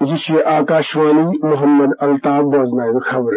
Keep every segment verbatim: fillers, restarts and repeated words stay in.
یہ آکاشوانی محمد الطاف بوزنائے خبر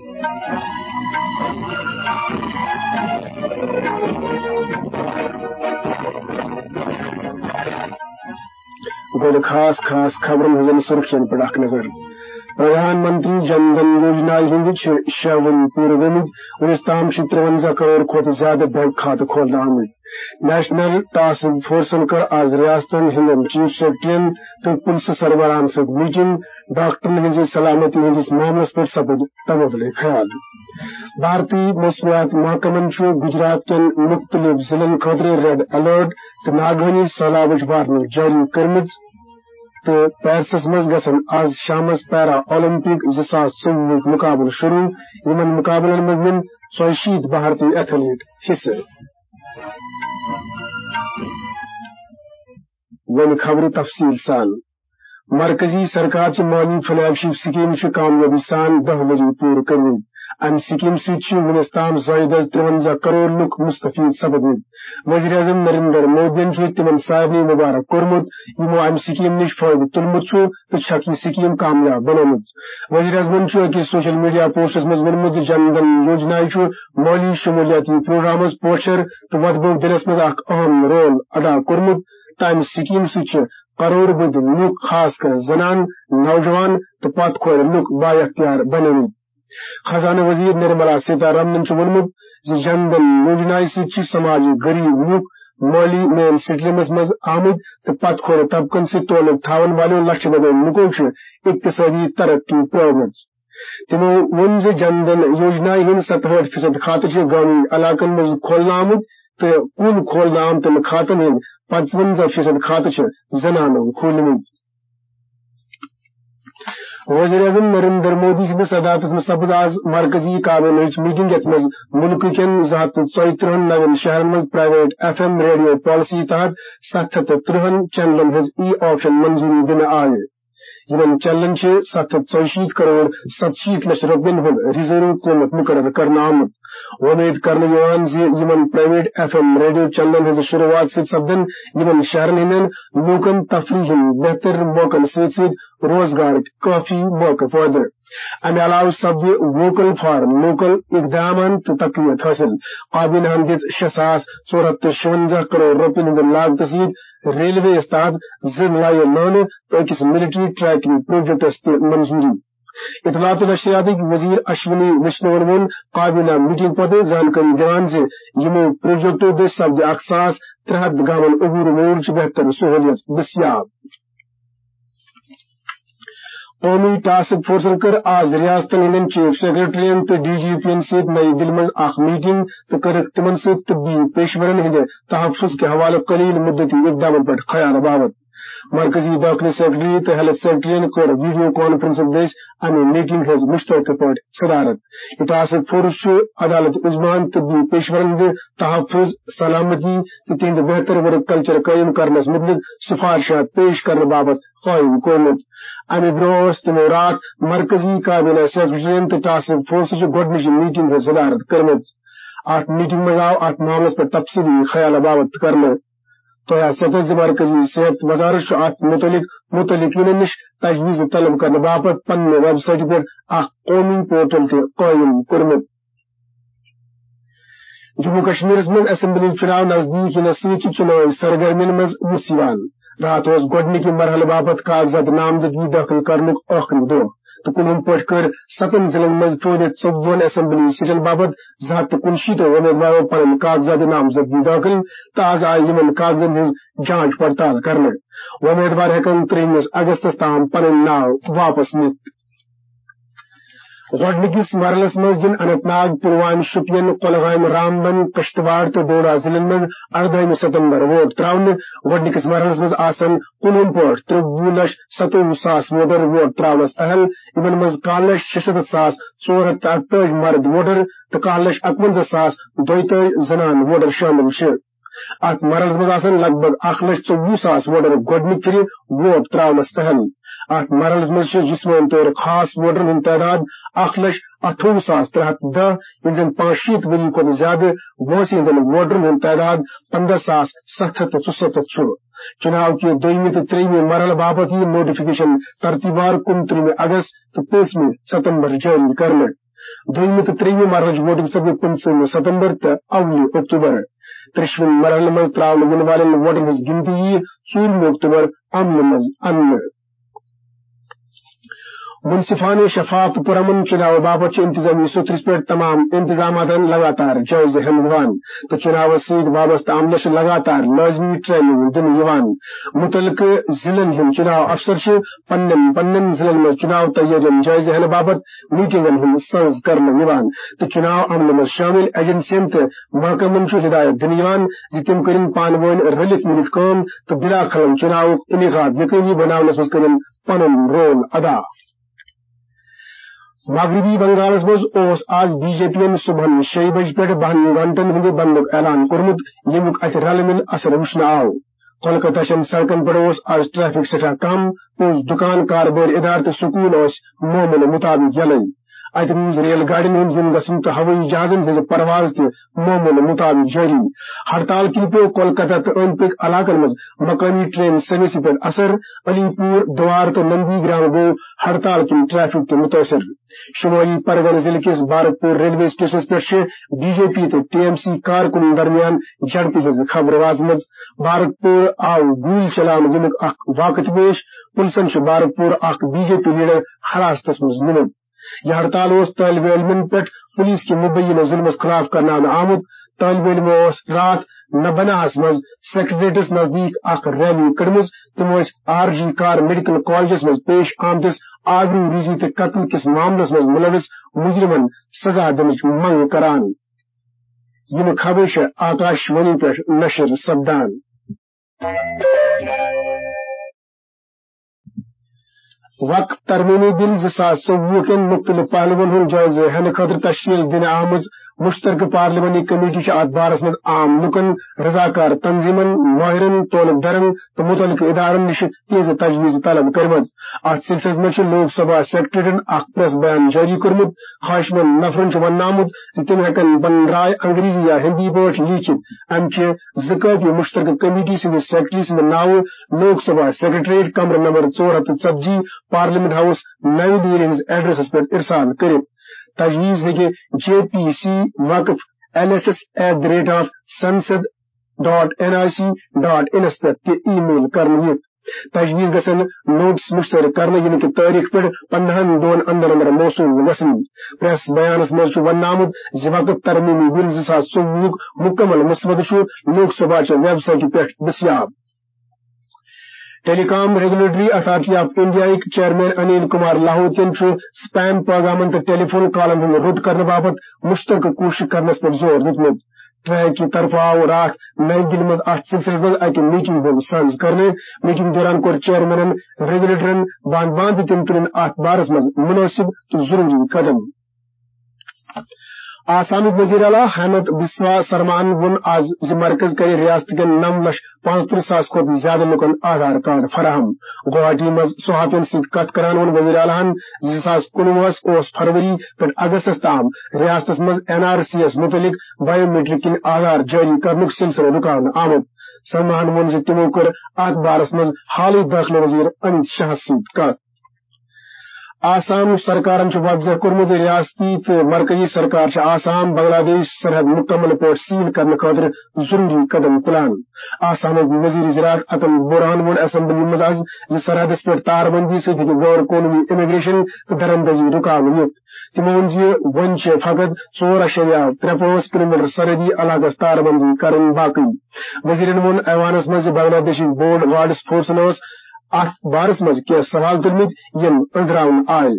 گوڈ خاص خاص خبرن ہزن سرخین پر اخ نظر پردھان منتری جن دھن یوجنا ہند شے ون پور گمت ونس تام ترونزہ کروڑ کھت زیادہ بینک کھاتہ کھولنے آمت نیشنل ٹاسک فورسن کر آز ریاستن ہند چیف سیکرٹرین تو پولیس سربراہن ست میٹنگ ڈاکٹرن ہز سلامتی ہندس معاملس پر سپد تبادلہ خیال بھارتی موسمیات محکمن گجرات کین مختلف ضلعن خاطر ریڈ الرٹ تو ناگہانی سیلابچ وارننگ جاری کرمز تو پیرسس مز گژھن آز شامس پیرا اولمپک زٕ ساس ژوٚوُہ مقابلہ شروع یمن مقابلن مز نن ژۄیہِ بھارتی ایتھلیٹ حصہ ون خبر تفصیل سان مرکزی سرکار چہ مالی فلیگ شپ سکیم کامیابی سان دہ ؤری پور کرمت امہ سکیم ست ونس تام زائد از ترونزہ کروڑ لک مستفید سپدمت وزیر اعظم نریندر مودین تمن سارے مبارک کورمت یمو امہ سکیم نش فائدہ تلمت تو چھک یہ سکیم کامیاب بنومت وزیر اعظمن اکس سوشل میڈیا پوسٹس مز ونمت جن دھن یوجنا مالی شمولیاتی پروگرامز پوچھر تو وتبو دلس مز اخ اہم رول ادا کورمت تمہ سکیم ست کروڑ بد لوک خاص کر زنان نوجوان تو پت کھور لوک با اختیار بنمت خزانہ وزیر نرملا سیتارمن ونمت جن دھن یوجنا ست سماجی غریب لوک مالی مین سٹریمس مز آمد تو پت کھور طبقن ست تعلق تھاون والوں لچھ بد لوکو اقتصادی ترقی پرمت تمو ون جن دھن یوجنا ہند ستہٹھ فیصد کھاتہ گامی علاقن مز کھولنے آمت تو کل کھولنے آمتن کھاتن ہند پانچونزہ فیصد کھاتہ زنانوں کھولمت وزیر اعظم نریندر مودی سند صدارتس مز سپز آز مرکزی کابینہ میٹنگ یت مز ملک کین زٕ ہتھ تہٕ ژۄیہِ ترہن نوین شہرن مز private F M radio policy تحت ستھ ہتھ تہٕ ترہن چینلن ہز ای آپشن منظوری دن آئے یمن چینلن ستھ ہتھ ژۄیشیت کروڑ ستشیت لچھ رۄپین ہند ریزرو قیمت مقرر کرنے آمت وۄمید کرنے یوان زِ یمن پرائیویٹ ایف ایم ریڈیو چینلن ہز شروعات ست سپدن یمن شہرن ہندین لوکن تفریح بہتر موقعن ست ست روزگار کافی موقع پٲدٕ امہ علاوہ سپدِ ووکل فار لوکل اقدامن تو تقویت حاصل کابینہ ہن دِژ شےٚ ساس ژور ہتھ تہٕ شُونزہ کروڑ رۄپین ہند لاگتہٕ سۭتۍ ریلوے تحت زٕ لایہِ لٲنہٕ تہٕ أکِس ملٹری ٹریکنگ پروجیکٹس تہِ منظوری اطلاعات و نشریات وزیر اشونی ویشنون وون کابینہ میٹنگ پتہ زانکاری دِوان زِ یمو پروجیکٹو دٔسۍ سپدِ اکھ ساس ترٛےٚ ہتھ گامن عبور موٗجوٗب بہتر سہولیت دٔستیاب قومی ٹاسک فورسن کر آز ریاستن ہندین چیف سیکرٹرین تو ڈی جی پی ین ست نئی دلہ مز اخ میٹنگ تو کرک تمن ست طبی پیشورن ہند تحفظ کے حوالہ قلیل مدتی اقدامن پر خیال باوت مرکزی داخلی سیکرٹری تو ہیلتھ سیکرٹرین کور ویڈیو کانفرنس دس امہ میٹنگ ہز مشترکہ پہ صدارت یہ ٹاسک فورس عدالت عظمان طبی پیشورن ہند تحفظ سلامتی تو تہند بہتر ورک کلچر قائم کرنس متعلق سفارشات پیش کرنے بابت قائم کورمت امہ برو تمو رات مرکزی کابینہ سیکرٹرین تو ٹاسک فورس گۄڈنچ میٹنگ ہز صدارت کرمت ات میٹنگ مز آو ات معاملس پر تفصیلی خیال باوت کرنے تو سپز مرکزی صحت وزارت ات متعلق متعلقین نش تجویز طلب کرنے باپت پنہ ویب سائٹ پر اخ قومی پورٹل تہ قائم کورمت جموں کشمیر مز اسمبلی چناو نزدیک ینس ست چناوی سرگرمین مز وسعت رات اس گۄڈنِکہِ مرحلہ باپت کاغذات نامزدگی داخل کرنُک ٲخری دۄہ تو کُنوُہ پٲٹھۍ کٔر ستن ضلعن منٛز ژوٗرِ ژۄوُہن اسمبلی سیٹن باپت زٕ ہتھ تہٕ کُنشیٖتھ امیدوارو پنٕنۍ کاغذات نامزدگی دٲخل تہٕ آز آیہِ یِمن کاغذن ہٕنٛز جانچ پڑتال کرنہٕ وۄمیدوار ہٮ۪کن ترٛیٚیمِس اگستس تام پنٕنۍ ناو واپس نِتھ گۄڈنِکِس مرحلس منٛز دِن اننت ناگ پلوامہ شوپین کۄلگامہ رامبن کشتواڑ تو ڈوڈا ضلعن منٛز اردہمہِ ستمبر ووٹ تراونہٕ گۄڈنِکِس مرحلس منٛز آسن کُنوُہ پٲٹھۍ ترٛوٚوُہ لچھ ستووُہ ساس ووٹر ووٹ تراونس اہل یمن منٛز کاہ لچھ شُستتھ ساس ژور ہتھ تہٕ اکتٲجی مرد ووٹر تو کاہ لچھ اکونزہ ساس دۄیتٲجی زنان ووٹر شٲمِل چھِ ات مرحلس منٛز آسن لگ بھگ اکھ لچھ ژوٚوُہ ساس ووٹر گۄڈنِکہِ پھِرِ ووٹ تراونس اہل ات مرحلس مز جسمانی طور خاص ووٹرن ہند تعداد اخ لچھ اٹھوہ ساس ترے ہتھ دہ یم زن پانچ شیت وری کھت زیادہ وٲنٛسہِ ہندین ووٹرن ہند تعداد پندہ ساس ستھ ہتھ تہٕ ژُستتھ چھ چناو کہ دویمہ تو تریمہ مرحلہ باپت یہ نوٹیفکیشن ترتیبوار کنترہ اگست تو پانژمہ ستمبر جاری کرنے دویمہ تو تریمہ مرحلہ ووٹنگ سپد پنژہ ستمبر تو اول اکتوبر ترشوم مرحلہ مز تراؤن ین والن ووٹن ہز گنتی یہ ژوٗرمہ اکتوبر عملہ مز انہ منصفانہ شفاف تو پرامن چناو باپت انتظامی سترس پہ تمام انتظامات لگاتار جائزہ ہن تو چناو ست وابستہ عملس لگاتار لازمی ٹریننگ دن متعلقہ ضلع ہند چناو افسر پن پن ضلع مز چناو تیاری جائزہ ہن باپت میٹنگن ہند سز کرنے تو چناو عملہ مز شامل ایجنسین تو محکمن ہدایت دن تم کرن پان ون رلت ملت کام تو بلا خلل چناو انعقاد یقینی بناونس مز کرن پن رول ادا مغربی بنگالس مز اوس آز بی جے پی صبح شی بج پہ بہن گنٹن ہند بندک اعلان کورمت یمیک اتہ رلہ مل اثر وچھنہ آو کولکتہ چن سڑکن پہ آز ٹریفک سٹھا کم پوز دکان کاربار ادارہ تو سکول معمول مطابق یلے ات روز ریل گاڑین ہند ین گھن تو ہوئی جہازن ہز پرواز تہ معمول مطابق جاری ہڑتال کن پیو کولکتہ تو اند پک علاقن مز مقامی ٹرین سروس پہ اثر علی پور دوار تو نندی گرام گو ہڑتال کن ٹریفک تہ متاثر شمالی پرگنہ ضلع کس بھارت پور ریلوے سٹیشنس پہ بی جے پی تو ٹی ایم سی کارکن درمیان جھڑپہ ہز خبر وازم بھارت پور آو گول چلان یمیک اخ واقعہ پیش پلسن بھارت پور اخ بی جے پی لیڈر حراستس مز نمت یہ ہڑتال اس طالب علم پہ پولیس کے مبینہ ظلمس خلاف کرنا آمت طالب علم رات نبناہس مز سیکریٹریٹس نزدیک اخ ریلی کڑم تم R G Kar medical colleges مز پیش آمتس آبرو ریزی تو قتل کس معاملس مز ملوث مجرمن سزا دنچ منگ کران یم خبر آکاش وانی پہ نشر سپدان وقف ترمیمی بل زٕ ساس ژوٚوُہ کٮ۪ن مختلف پہلوَن ہُنٛد جٲیزٕ ہینہٕ خٲطرٕ تشکیل دِنہٕ آمٕژ مشترکہ پارلیمانی کمیٹی چھ اتھ بارس مز عام لکن رضاکار تنظیمن ماہرن تولک درن تو متعلقہ ادارن نش تیز تجویز طلب کرمت ات سلسلس مز لوک سبھا سیکریٹریٹن اخ پریس بیان جاری کورمت خواہشمند نفرن ون آمت تم ہیکن پن رائے انگریزی یا ہندی پاٹ لیکھت امچہ زکاتی مشترکہ کمیٹی سندس سیکرٹری سند ناو لوک سبھا سیکریٹریٹ کمرہ نمبر ژور ہتھ ژتجی پارلیمنٹ ہاؤس نئی دہلی ہندس ایڈریسس پہ ارسال کرت تجویز ہیکہ جے پی سی وقف L S S at the rate of Sansad dot N I C dot in پہ تہ ای میل کرنے یت تجویز گھن نوٹس مشترک کرنے یعنی کہ تاریخ پہ پندہن دون اندر اندر موصول گھن پریس بیانس مز ون آمت زِ وقف ترمیمی بل زٕ ساس ژوٚوُہ مکمل مسودہ لوک سبھا چہ ویب سائٹہ پہ دستیاب telecom regulatory authority of India chairman Anil Kumar لاہوتین سپیم پیغامن تو ٹیلی فون کالن ہند رٹ کرنے باپت مشترکہ کوشش کرنس پر زور دتمت ٹریک کی طرف آو رات نئی دہلی مز ات سلسلس مز اکہ میٹنگ ہند سنز کرنے میٹنگ دوران کور چیئرمینن ریگولیٹرن بان بان تم تلن ات بارس مز مناسب تو ضروری قدم آسامک وزیر اعلیٰ حمد بسوا سرمان ون آز زِ مرکز کر ریاست کن نو لچھ پانژترہ ساس کھت زیادہ لکن آدھار کارڈ فراہم گوہاٹی مز صحافین ست کت کران ون وزیر اعلیٰ زٕ ساس کنوہس اوس فروری پہ اگستس تام ریاستس مز این آر سی یس متعلق بایو میٹرک کن آدھار جاری کرنک سلسلہ رکاونہ آمت سرمان وون زِ تمو کر ات بارس مز حالی داخلہ وزیر امت شاہ ست کت آسام سرکارن واضح کورمت ریاستی تو مرکزی سرکار آسام بنگلہ دیش سرحد مکمل پہ سیل کرنے خاطر ضروری قدم تلان آسامک وزیر زراعت اتم بورہان وون اسمبلی مز آز زِ سرحدس پہ تار بندی ست غیر قانونی امیگریشن تو درندزی رکاونہ یت تمو وون زِ ون فقط ژور اشیریہ ترے پانژھ کلو میٹر سرحدی علاقس تار بندی کرن باقی وزیرن وون ایوانس مز بنگلہ دیشک بورڈ گارڈز فورسن ات بارس مز کی سوال تلمت یم أنزراون آئے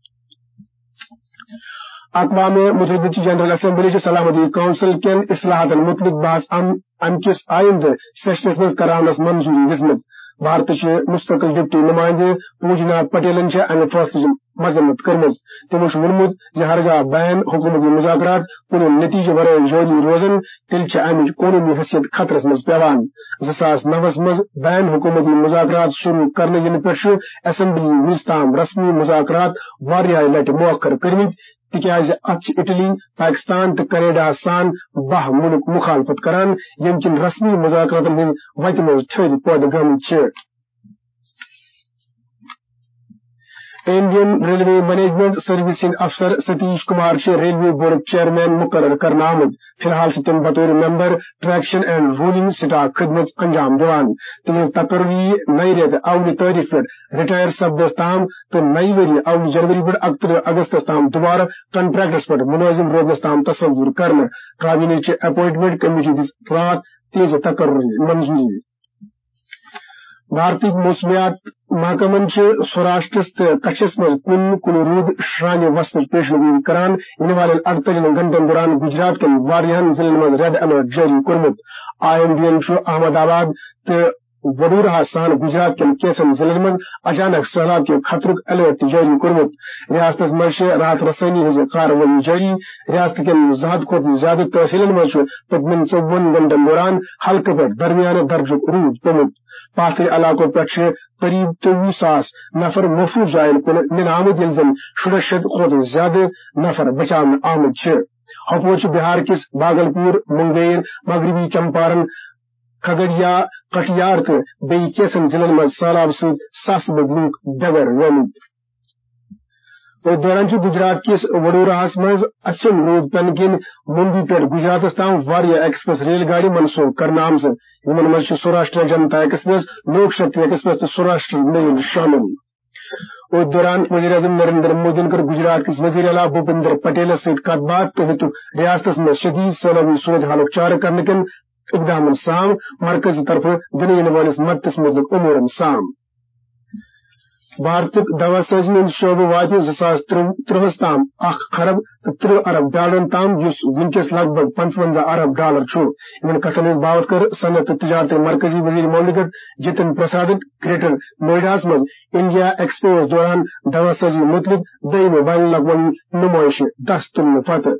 اقوام متحدہ جنرل اسمبلی سلامتی کونسل کین اصلاحات متعلق بحث ام کس آئندہ سیشنس مز کراونس منظوری دژمژ بھارت مستقل ڈپٹی نمائندہ پوجنا پٹیلن امہ فیصلہ مذمت کرمز تمو ونمت زِ ہرگاہ بین حکومتی مذاکرات کن نتیجہ ورائے جاری روزن تیل امچ قانونی حیثیت خطرس مز پیوان زٕ ساس نوس مز بین حکومتی مذاکرات شروع کرنے ین پہ اسمبلی وز تام رسمی مذاکرات واریاہ لٹہ موخر کرمت تکیاز ات اٹلی پاکستان تو کینیڈا سان بہ ملک مخالفت کران یم کن رسمی مذاکراتن ہز وتہ مز تھد پودٕ گٔمٕتۍ چھِ انڈین ریلوے مینجمنٹ سروس ہند افسر Satish Kumar railway board chairman مقرر کرنا آمد فی الحال تم بطور member traction and rolling stock خدمت انجام دان تہذ تقرری نئی ریت اول تاریخ پہ ریٹائر سپدس تام تو نئی وری اول جنوری پہ اکترہ اگستس تام دوبارہ کنٹریکٹس پہ ملازم روزنس تام تصور کرنے کابینہ چہ اپوائنٹمنٹ کمیٹی دس رات تیز تقرری منظوری بھارتی موسمیات محکمن سوراشٹرس تو کچھس مز کن کن رود شرانہ وسن پیشن کران ان والن اڑتلین گھنٹن دوران گجرات کن واریاہن ضلعن مز ریڈ الرٹ جاری کورمت آئی ایم ڈی این احمد آباد تو وڈورہ سان گجرات کن کیسن ضلعن مز اچانک سہلاب کے خطرک الرٹ جاری کورمت ریاست مز راحت رسانی ہز کاروٲیی جاری ریاست کن زٕ کھت زیادہ تحصیلن مز پتمن ژۄوُہن گھنٹن دوران ہلکہ پہ درمیانہ درجک روٗد پیومت پاتھر علاقوں پہ قریب تروہ ساس نفر محفوظ جائن کن نن آمد یل زن شرہ شیت کھت زیادہ نفر بچاؤ آمد ہپور بہار کس باگلپور منگیر مغربی چمپارن کھگڑیا کٹیہار تو بیٚیہِ کینژن ضلعن مز سہلاب ست ساسہٕ بٔدۍ لوٗکھ بےٚگھر روٗدمٕتۍ اتھ دوران گجرات کس وڈورہس مز اچھن روٗد پینہٕ کن ممبئی پہ گجراتس تام واریاہ ایکسپریس ریل گاڑی منسوخ کرنا آمژ یمن مز سوراشٹر جنتا ایکسپریس لوک شکتی ایکسپریس تو سوراشٹر میل شامل اتھ دوران وزیر اعظم نریندر مودی کر گجرات کس وزیر اعلیٰ بھوپندر پٹیلس ست کت بات تو ہیتک ریاستس مز شدید سیلابی صورت حالک چارہ کرنے کن اقدامن سام مرکز طرف دنہٕ ین والس مدتس متعلق امورن سام بھارتک دوا سازی ہند شعبہ واتہ زٕ ساس ترٛوہس تام اخ خرب تو ترہ ارب ڈالرن تام یس ونکس لگ بھگ پنچونزہ ارب ڈالر ان کتن ہز باوت کر صنعت تو تجارت مرکزی وزیر مملکت جتن پرساد گریٹر نوئیڈاس مز انڈیا ایکسپوز دوران دوا سازی متعلق دویمہ بین الاقوامی نمائش دست تلنے پتہ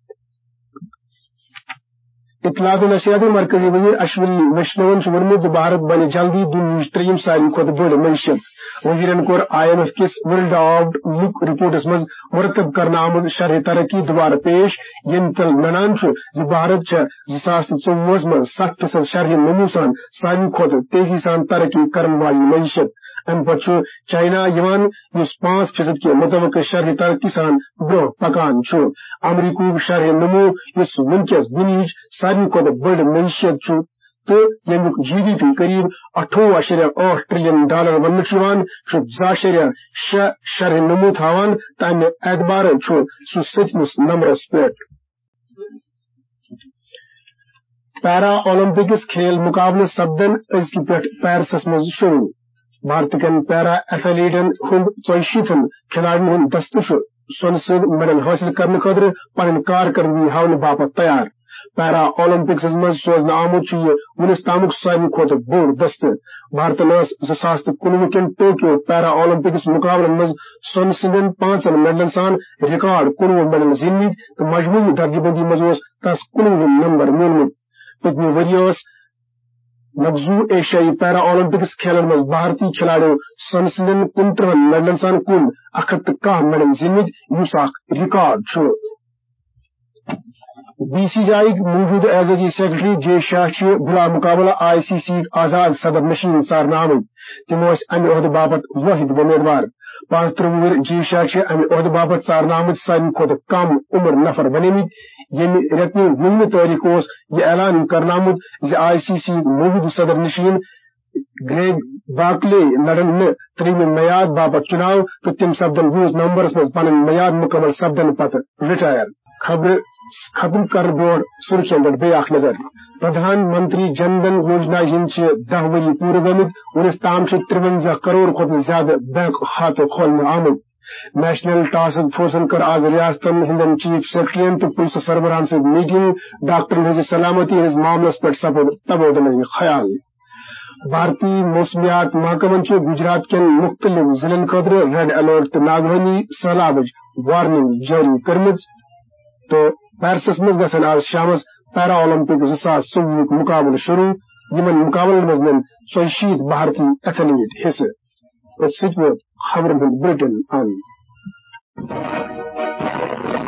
اطلاعات و نشریات مرکزی وزیر اشونی ویشنون ونمت بھارت بنہ جلدی دنیا تریم ساروی کھت بڑ معیشت وزیرن کور آئی ایم ایف کس ورلڈ آف لک رپورٹس مز مرتب کرنا آمد شرح ترقی دوبارہ پیش یم تل ننان بھارت زٕ ساس ژوٚوُہس مز ست فیصد شرح نمو سان ساروی کھت تیزی سان ترقی کرن والی معیشت ام پتہ چائنا یوان یس پانچ فیصد کے متوقع شرح ترقی سان برہ پکان امریکہ شرح نمو یس ونکس دنیا ساروی کھت بڑ معیشت تو یمیک جی ڈی پی قریب اٹھوہ اشریہ ٲٹھ ٹریلین ڈالر ون زٕ اشریہ شے شرح نمو تھوان تو امہ اعتبار سہ ستمس نمبرس پہ پیرا اولمپکس کھیل مقابلہ سپدن أزکہِ پٮ۪ٹھ پیرسس مز شروع بھارت کین پیرا ایتھلیٹن ہند ژۄیہِ کھلاڑین ہند دستہ سون سد میڈل حاصل کرنے خاطر پنن کارکردگی ہاؤنہ باپت تیار پیرا اولمپکس مز سوزنہ آمد یہ ونس تامک ساروی کھت بوڑ دستہ بھارتن زٕ ساس کُنوُہ کین ٹوکیو پیرا اولمپکس مقابلن مز سون سندین پانچن میڈلن سان ریکارڈ کنوہ میڈل زینمت تو مجموعی درجہ بندی مز تس کنوہ نمبر میولمت پتمہ ؤری مغزو ایشیائی پیرا اولمپکس کھیلن مز بھارتی کھلاڑیو سون سندین کنترہ میڈلن سان کل اک ہتھ کاہ میڈل زینمت یس اخ ریکارڈ بی سی جی آئی موجود اعزازی سیکرٹری جے شاہ بلا مقابلہ آئی سی سی آزاد صدر نشین ژارنہ آمد تم امہ عہدہ باپت واحد امیدوار پانچ ترہ وہر جے شاہ امہ عہدہ باپت ژارنہ آمد ساروی کھت کم عمر نفر بنیمت یم ریتنہ وُہمہ تاریخ یہ اعلان کرنا آمد ز آئی سی سی موجود صدر نشین گریگ باکلے لڑن نہ تریمہ میعاد باپت چناؤ تو تم سپدن وُہس نومبرس مز پن میعاد مکمل سپدن پتہ ریٹائر خبر ختم کر برو سرخین پہ بیاکھ نظر پردھان منتری جن دھن یوجنا ہند دہ وری پور گمت ونس تام ترونزہ کروڑ کھت زیادہ بینک کھاتہ کھولنے آمد نیشنل ٹاسک فورسن کر آز ریاستن ہندن چیف سیکرٹرین تو پولیس سربراہن ست میٹنگ ڈاکٹرن ہز سلامتی ہز معاملس پہ سپد تبادلہ خیال بھارتی موسمیات محکمن گجرات کین مختلف ضلع خاطر ریڈ الرٹ تو ناگہانی سہلابچ وارننگ جاری کرم تو پیرسس مز گژھن آز شامس پیرا اولمپک زٕ ساس ژوٚوُہ مقابلہ شروع یمن مقابلن مز نن ژۄیہِ بھارتی ایتھلیٹ حصہ خبرن ہند بلٹن ان